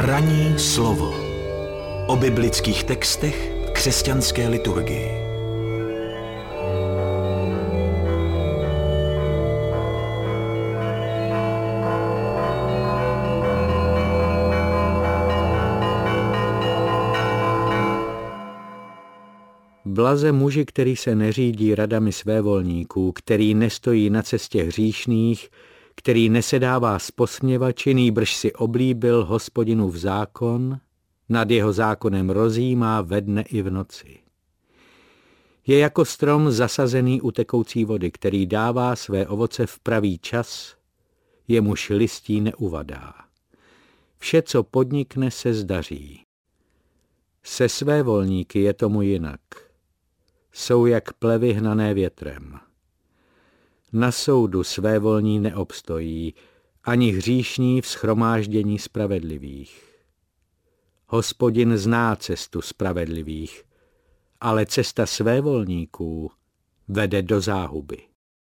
Ranní slovo o biblických textech v křesťanské liturgii. Blaze muži, který se neřídí radami svévolníků, který nestojí na cestě hříšných, který nesedává s posměvači, nýbrž si oblíbil Hospodinův zákon, nad jeho zákonem rozjímá ve dne i v noci. Je jako strom zasazený u tekoucí vody, který dává své ovoce v pravý čas, jemuž listí neuvadá. Vše, co podnikne, se zdaří. Se svévolníky je tomu jinak. Jsou jak plevy hnané větrem. Na soudu svévolní neobstojí, ani hříšní v shromáždění spravedlivých. Hospodin zná cestu spravedlivých, ale cesta svévolníků vede do záhuby.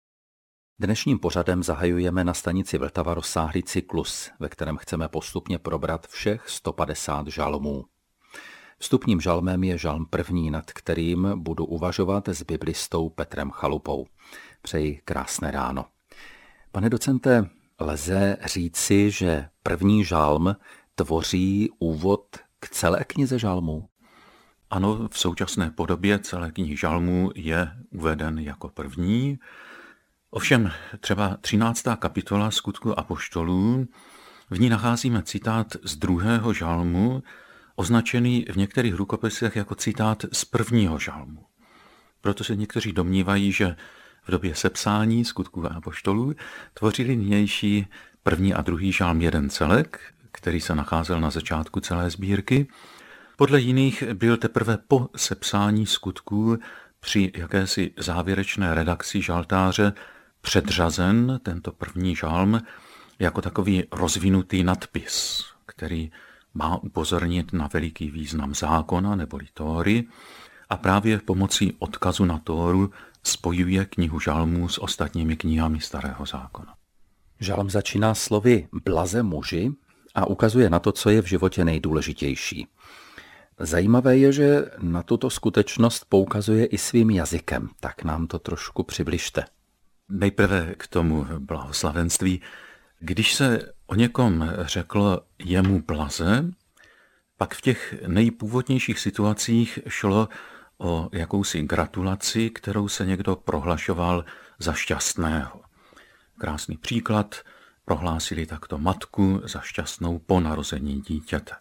Dnešním pořadem zahajujeme na stanici Vltava rozsáhlý cyklus, ve kterém chceme postupně probrat všech 150 žalmů. Vstupním žalmem je žalm první, nad kterým budu uvažovat s biblistou Petrem Chalupou. Přeji krásné ráno. Pane docente, lze říci, že první žalm tvoří úvod k celé knize žalmů? Ano, v současné podobě celé knihy žalmů je uveden jako první. Ovšem třeba 13. kapitola Skutku apoštolů, v ní nacházíme citát z 2. žalmu, označený v některých rukopisech jako citát z 1. žalmu. Proto se někteří domnívají, že v době sepsání Skutků apoštolů tvořili nynější 1. a 2. žalm jeden celek, který se nacházel na začátku celé sbírky. Podle jiných byl teprve po sepsání Skutků při jakési závěrečné redakci žaltáře předřazen tento 1. žalm jako takový rozvinutý nadpis, který má upozornit na veliký význam zákona neboli Tóry a právě pomocí odkazu na Tóru spojuje knihu žalmů s ostatními knihami Starého zákona. Žalm začíná slovy blaze muži a ukazuje na to, co je v životě nejdůležitější. Zajímavé je, že na tuto skutečnost poukazuje i svým jazykem, tak nám to trošku přibližte. Nejprve k tomu blahoslavenství. Když se o někom řeklo jemu blaze, pak v těch nejpůvodnějších situacích šlo o jakousi gratulaci, kterou se někdo prohlašoval za šťastného. Krásný příklad, prohlásili takto matku za šťastnou po narození dítěte.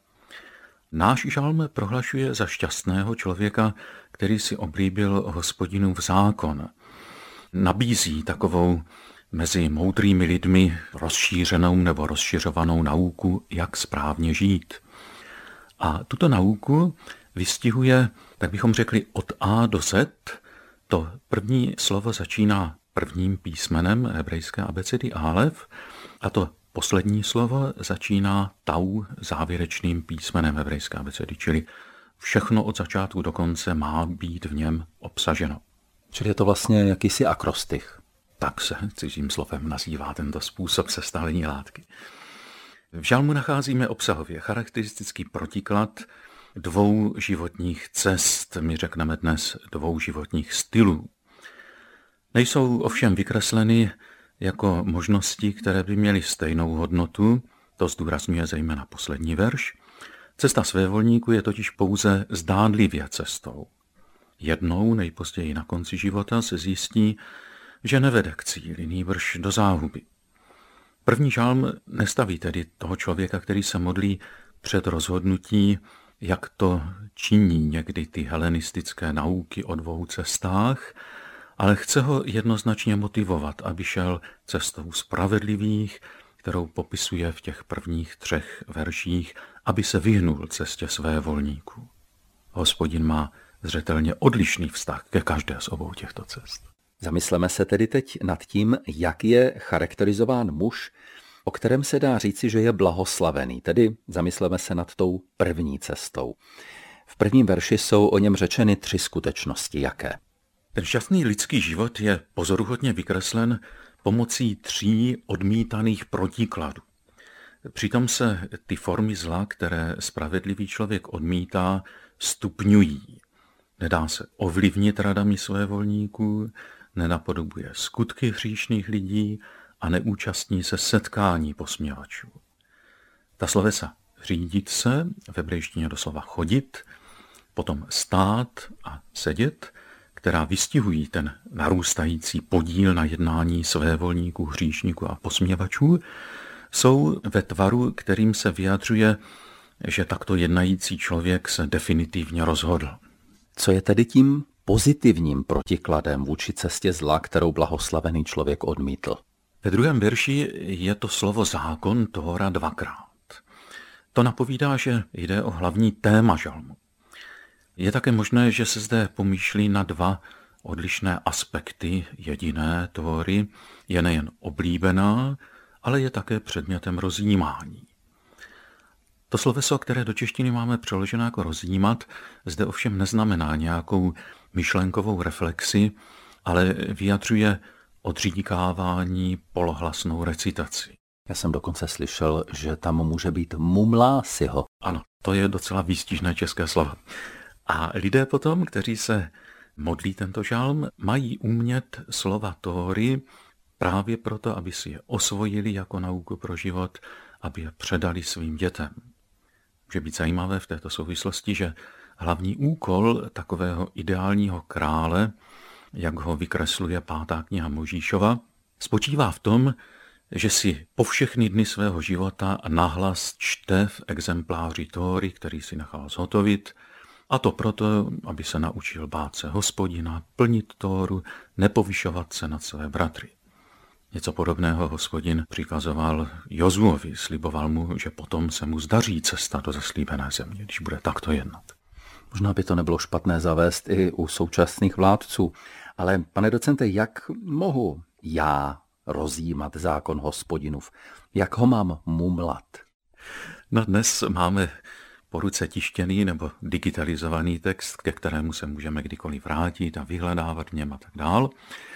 Náš žalm prohlašuje za šťastného člověka, který si oblíbil Hospodinův zákon. Nabízí takovou mezi moudrými lidmi rozšířenou nebo rozšiřovanou nauku, jak správně žít. A tuto nauku vystihuje, tak bychom řekli, od A do Z. To první slovo začíná prvním písmenem hebrejské abecedy Alef a to poslední slovo začíná tau závěrečným písmenem hebrejské abecedy, čili všechno od začátku do konce má být v něm obsaženo. Čili je to vlastně jakýsi akrostych. Tak se cizím slovem nazývá tento způsob sestavení látky. V žalmu nacházíme obsahově charakteristický protiklad 2 životních cest, my řekneme dnes 2 životních stylů. Nejsou ovšem vykresleny jako možnosti, které by měly stejnou hodnotu, to zdůrazňuje zejména poslední verš. Cesta svévolníku je totiž pouze zdánlivě cestou. Jednou, nejpozději na konci života, se zjistí, že nevede k cíli, nýbrž do záhuby. První žalm nestaví tedy toho člověka, který se modlí před rozhodnutí, jak to činí někdy ty helenistické nauky o 2 cestách, ale chce ho jednoznačně motivovat, aby šel cestou spravedlivých, kterou popisuje v těch prvních 3 verších, aby se vyhnul cestě svévolníků. Hospodin má zřetelně odlišný vztah ke každé z obou těchto cest. Zamysleme se tedy teď nad tím, jak je charakterizován muž, o kterém se dá říci, že je blahoslavený. Tedy zamysleme se nad tou první cestou. V prvním verši jsou o něm řečeny 3 skutečnosti. Jaké? Ten šťastný lidský život je pozoruhodně vykreslen pomocí 3 odmítaných protikladů. Přitom se ty formy zla, které spravedlivý člověk odmítá, stupňují. Nedá se ovlivnit radami svévolníků, nenapodobuje skutky hříšných lidí a neúčastní se setkání posměvačů. Ta slovesa řídit se, v hebrejštině doslova chodit, potom stát a sedět, která vystihují ten narůstající podíl na jednání svévolníků, hříšníků a posměvačů, jsou ve tvaru, kterým se vyjadřuje, že takto jednající člověk se definitivně rozhodl. Co je tedy tím pozitivním protikladem vůči cestě zla, kterou blahoslavený člověk odmítl? Ve 2. verši je to slovo zákon Tóra 2krát. To napovídá, že jde o hlavní téma žalmu. Je také možné, že se zde pomýšlí na 2 odlišné aspekty jediné Tóry. Je nejen oblíbená, ale je také předmětem rozjímání. To sloveso, které do češtiny máme přeloženo jako rozjímat, zde ovšem neznamená nějakou myšlenkovou reflexi, ale vyjadřuje odříkávání, polohlasnou recitaci. Já jsem dokonce slyšel, že tam může být mumlá si ho. Ano, to je docela výstižné české slovo. A lidé potom, kteří se modlí tento žalm, mají umět slova Tóry právě proto, aby si je osvojili jako nauku pro život, aby je předali svým dětem. Může být zajímavé v této souvislosti, že hlavní úkol takového ideálního krále, jak ho vykresluje 5. kniha Mojžíšova, spočívá v tom, že si po všechny dny svého života nahlas čte v exempláři Tóry, který si nechal zhotovit, a to proto, aby se naučil bát se Hospodina, plnit Tóru, nepovyšovat se nad své bratry. Něco podobného Hospodin přikazoval Jozuovi, sliboval mu, že potom se mu zdaří cesta do zaslíbené země, když bude takto jednat. Možná by to nebylo špatné zavést i u současných vládců, ale pane docente, jak mohu já rozjímat zákon Hospodinův? Jak ho mám mumlat? No dnes máme po ruce tištěný nebo digitalizovaný text, ke kterému se můžeme kdykoliv vrátit a vyhledávat v něm a tak dál.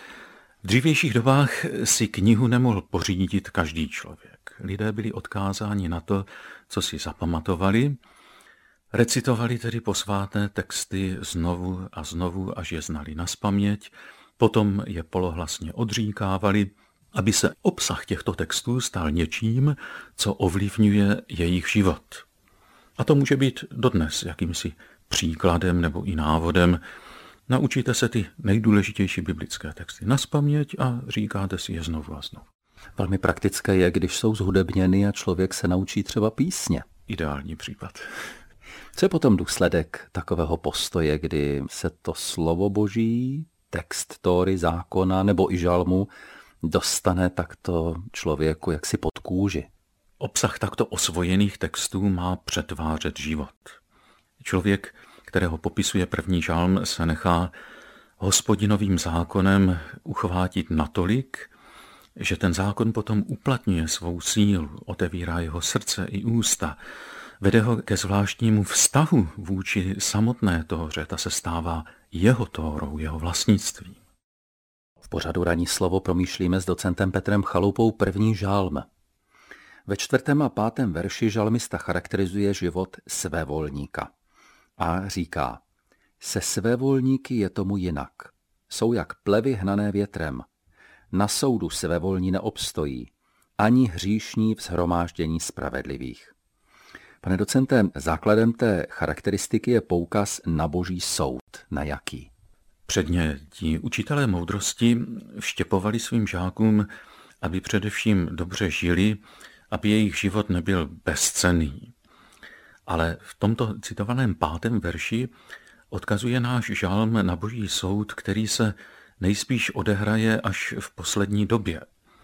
V dřívějších dobách si knihu nemohl pořídit každý člověk. Lidé byli odkázáni na to, co si zapamatovali, recitovali tedy posvátné texty znovu a znovu, až je znali nazpaměť, potom je polohlasně odříkávali, aby se obsah těchto textů stal něčím, co ovlivňuje jejich život. A to může být dodnes jakýmsi příkladem nebo i návodem. Naučíte se ty nejdůležitější biblické texty nazpaměť a říkáte si je znovu a znovu. Velmi praktické je, když jsou zhudebněny a člověk se naučí třeba písně. Ideální případ. Co je potom důsledek takového postoje, kdy se to slovo Boží, text Tóry, zákona nebo i žalmu dostane takto člověku jaksi pod kůži? Obsah takto osvojených textů má přetvářet život. Člověk, kterého popisuje 1. žalm, se nechá Hospodinovým zákonem uchvátit natolik, že ten zákon potom uplatňuje svou sílu, otevírá jeho srdce i ústa, vede ho ke zvláštnímu vztahu vůči samotné Tóře, ta se stává jeho Tórou, jeho vlastnictvím. V pořadu Ranní slovo promýšlíme s docentem Petrem Chaloupou 1. žalm. Ve 4. a 5. verši žalmista charakterizuje život svévolníka a říká: se svévolníky je tomu jinak. Jsou jak plevy hnané větrem. Na soudu svévolní neobstojí, ani hříšní v shromáždění spravedlivých. Pane docente, základem té charakteristiky je poukaz na Boží soud. Na jaký? Předně ti učitelé moudrosti vštěpovali svým žákům, aby především dobře žili, aby jejich život nebyl bezcenný. Ale v tomto citovaném 5. verši odkazuje náš žalm na Boží soud, který se nejspíš odehraje až v poslední době.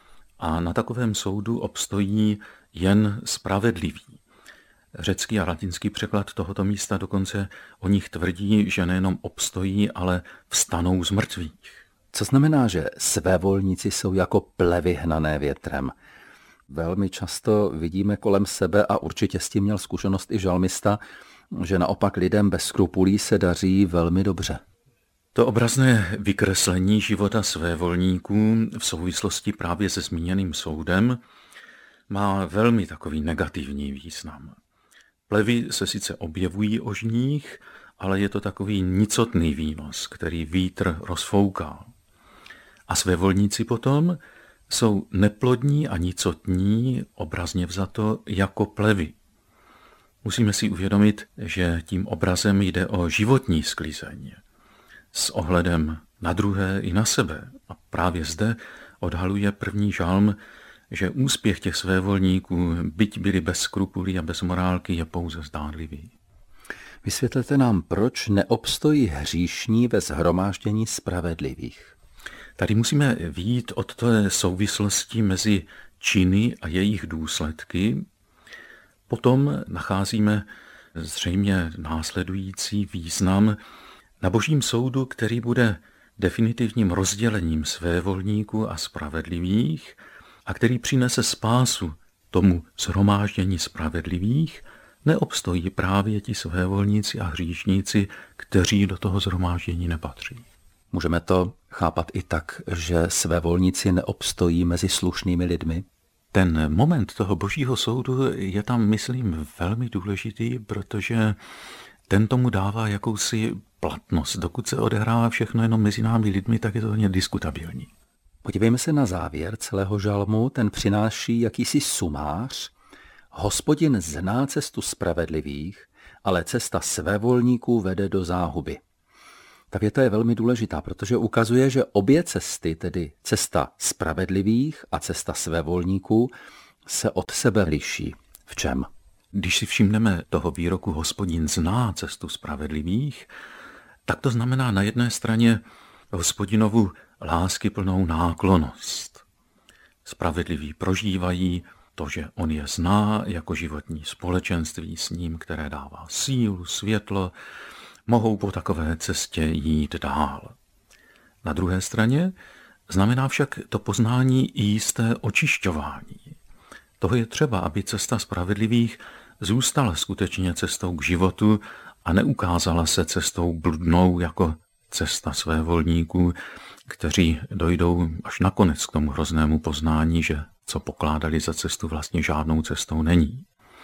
A na takovém soudu obstojí jen spravedliví. Řecký a latinský překlad tohoto místa dokonce o nich tvrdí, že nejenom obstojí, ale vstanou z mrtvých. Co znamená, že svévolníci jsou jako plevy hnané větrem? Velmi často vidíme kolem sebe, a určitě s tím měl zkušenost i žalmista, že naopak lidem bez skrupulí se daří velmi dobře. To obrazné vykreslení života svévolníků v souvislosti právě se zmíněným soudem má velmi takový negativní význam. Plevy se sice objevují o žních, ale je to takový nicotný výnos, který vítr rozfouká. A svévolníci potom jsou neplodní a nicotní, obrazně vzato, jako plevy. Musíme si uvědomit, že tím obrazem jde o životní sklizeň s ohledem na druhé i na sebe. A právě zde odhaluje první žalm, že úspěch těch svévolníků, byť byli bez skrupulí a bez morálky, je pouze zdánlivý. Vysvětlete nám, proč neobstojí hříšní ve shromáždění spravedlivých. Tady musíme vyjít od té souvislosti mezi činy a jejich důsledky. Potom nacházíme zřejmě následující význam na božím soudu, který bude definitivním rozdělením svévolníků a spravedlivých a který přinese spásu tomu shromáždění spravedlivých. Neobstojí právě ti svévolníci a hříšníci, kteří do toho shromáždění nepatří. Můžeme to chápat i tak, že svévolníci neobstojí mezi slušnými lidmi? Ten moment toho božího soudu je tam, myslím, velmi důležitý, protože ten tomu dává jakousi platnost. Dokud se odehrává všechno jenom mezi námi lidmi, tak je to hodně diskutabilní. Podívejme se na závěr celého žalmu, ten přináší jakýsi sumář. Hospodin zná cestu spravedlivých, ale cesta svévolníků vede do záhuby. Ta věta je velmi důležitá, protože ukazuje, že obě cesty, tedy cesta spravedlivých a cesta svévolníků, se od sebe liší. V čem? Když si všimneme toho výroku Hospodin zná cestu spravedlivých, tak to znamená na jedné straně Hospodinovu láskyplnou náklonnost. Spravedliví prožívají to, že on je zná jako životní společenství s ním, které dává sílu, světlo, mohou po takové cestě jít dál. Na druhé straně znamená však to poznání i jisté očišťování. Toho je třeba, aby cesta spravedlivých zůstala skutečně cestou k životu a neukázala se cestou bludnou jako cesta svévolníků, kteří dojdou až nakonec k tomu hroznému poznání, že co pokládali za cestu, vlastně žádnou cestou není.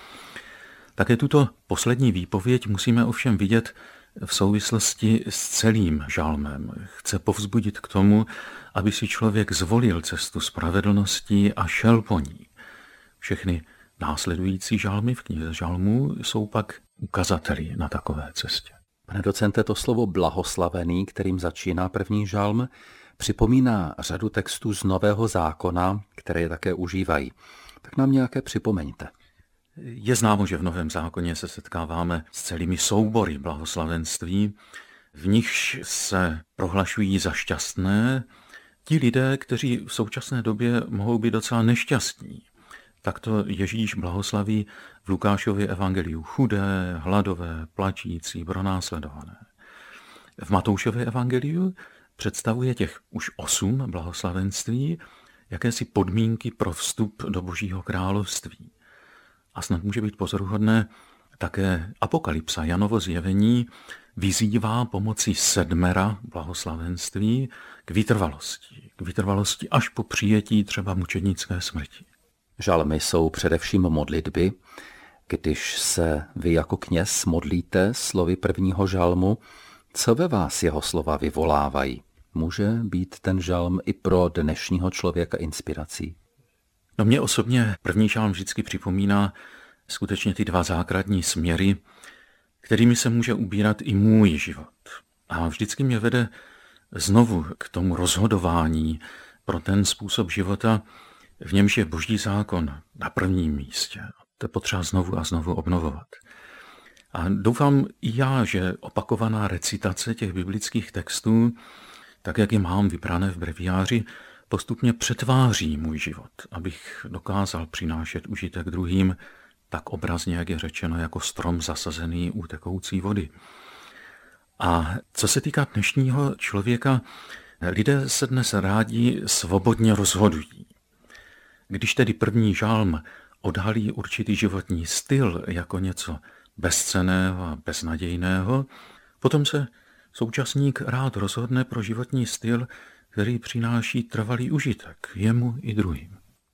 Také tuto poslední výpověď musíme ovšem vidět v souvislosti s celým žalmem. Chce povzbudit k tomu, aby si člověk zvolil cestu spravedlnosti a šel po ní. Všechny následující žalmy v knize žalmů jsou pak ukazateli na takové cestě. Pane docente, to slovo blahoslavený, kterým začíná první žalm, připomíná řadu textů z Nového zákona, které je také užívají. Tak nám nějaké připomeňte. Je známo, že v Novém zákoně se setkáváme s celými soubory blahoslavenství, v nichž se prohlašují za šťastné ti lidé, kteří v současné době mohou být docela nešťastní. Takto Ježíš blahoslaví v Lukášově evangeliu chudé, hladové, plačící, pronásledované. V Matoušově evangeliu představuje těch už 8 blahoslavenství jakési podmínky pro vstup do Božího království. A snad může být pozoruhodné také Apokalypsa, Janovo zjevení, vyzývá pomocí 7 blahoslavenství k vytrvalosti až po přijetí třeba mučednické smrti. Žalmy jsou především modlitby. Když se vy jako kněz modlíte slovy prvního žalmu, co ve vás jeho slova vyvolávají? Může být ten žalm i pro dnešního člověka inspirací? No mě osobně první žalm vždycky připomíná skutečně ty 2 základní směry, kterými se může ubírat i můj život. A vždycky mě vede znovu k tomu rozhodování pro ten způsob života, v němž je Boží zákon na prvním místě. To je potřeba znovu a znovu obnovovat. A doufám i já, že opakovaná recitace těch biblických textů, tak jak je mám vybrané v breviáři, postupně přetváří můj život, abych dokázal přinášet užitek druhým tak obrazně, jak je řečeno, jako strom zasazený u tekoucí vody. A co se týká dnešního člověka, lidé se dnes rádi svobodně rozhodují. Když tedy první žalm odhalí určitý životní styl jako něco bezcenného a beznadějného, potom se současník rád rozhodne pro životní styl, který přináší trvalý užitek jemu i druhým.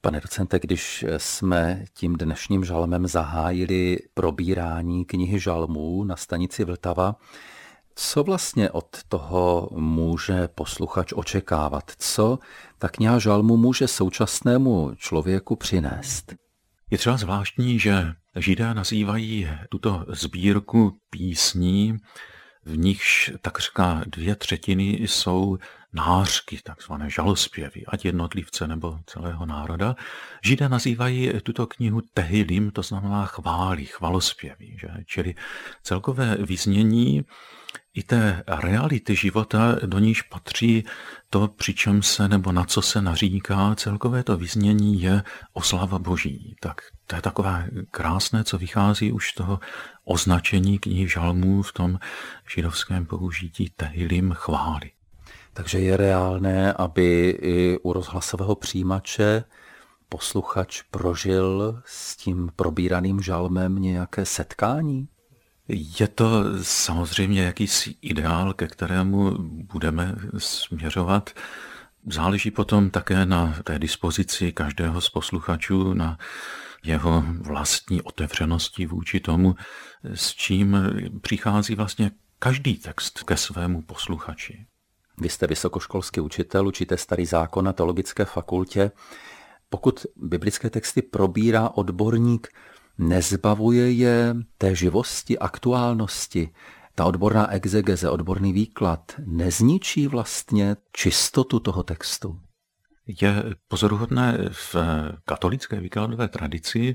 Pane docente, když jsme tím dnešním žalmem zahájili probírání knihy žalmů na stanici Vltava, co vlastně od toho může posluchač očekávat? Co ta kniha žalmů může současnému člověku přinést? Je třeba zvláštní, že Židé nazývají tuto sbírku písní, v nichž takřka 2/3 jsou nářky, takzvané žalospěvy, ať jednotlivce nebo celého národa. Židé nazývají tuto knihu Tehilim, to znamená chvály, chvalospěvy. Že? Čili celkové vyznění i té reality života, do níž patří to, při čem se nebo na co se naříká, celkové to vyznění je oslava Boží. Tak to je takové krásné, co vychází už z toho označení knihy žalmů v tom židovském použití Tehilim, chvály. Takže je reálné, aby i u rozhlasového přijímače posluchač prožil s tím probíraným žalmem nějaké setkání? Je to samozřejmě jakýsi ideál, ke kterému budeme směřovat. Záleží potom také na té dispozici každého z posluchačů, na jeho vlastní otevřenosti vůči tomu, s čím přichází vlastně každý text ke svému posluchači. Vy jste vysokoškolský učitel, učíte Starý zákon na teologické fakultě. Pokud biblické texty probírá odborník, nezbavuje je té živosti, aktuálnosti, ta odborná exegeze, odborný výklad, nezničí vlastně čistotu toho textu? Je pozoruhodné, v katolické výkladové tradici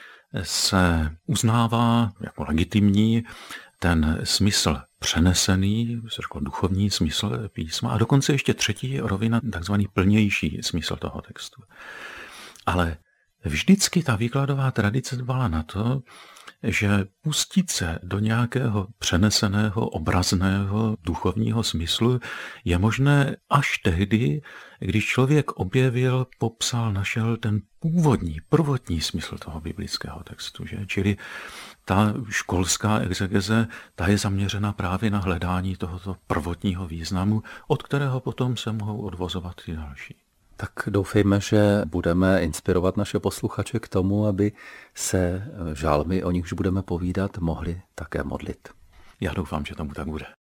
se uznává jako legitimní ten smysl přenesený, řekl duchovní smysl písma a dokonce ještě třetí rovina, takzvaný plnější smysl toho textu. Ale vždycky ta výkladová tradice dbala na to, že pustit se do nějakého přeneseného, obrazného, duchovního smyslu je možné až tehdy, když člověk objevil, popsal, našel ten původní, prvotní smysl toho biblického textu. Že? Čili ta školská exegeze, ta je zaměřena právě na hledání tohoto prvotního významu, od kterého potom se mohou odvozovat i další. Tak doufejme, že budeme inspirovat naše posluchače k tomu, aby se žalmy, o nichž budeme povídat, mohli také modlit. Já doufám, že tomu tak bude.